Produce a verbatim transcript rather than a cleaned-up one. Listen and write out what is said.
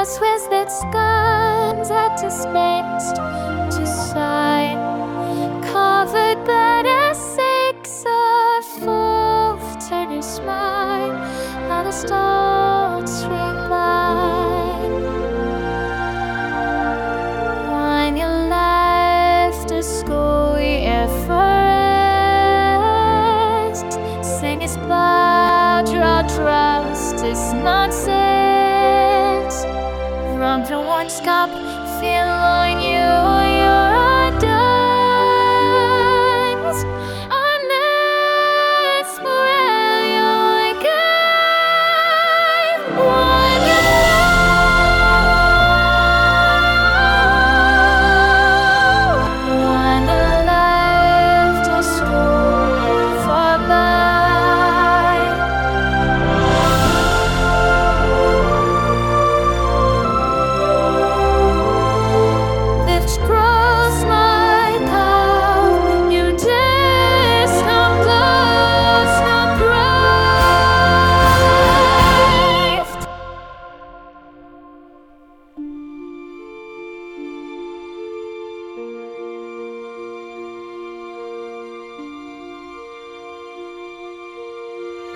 with its guns at dismissed to side, covered by the six of fourth turn and smile, now the stars reply. When you left the school year first, sing his blood, draw trust is nonsense. From the one cup, feel on you.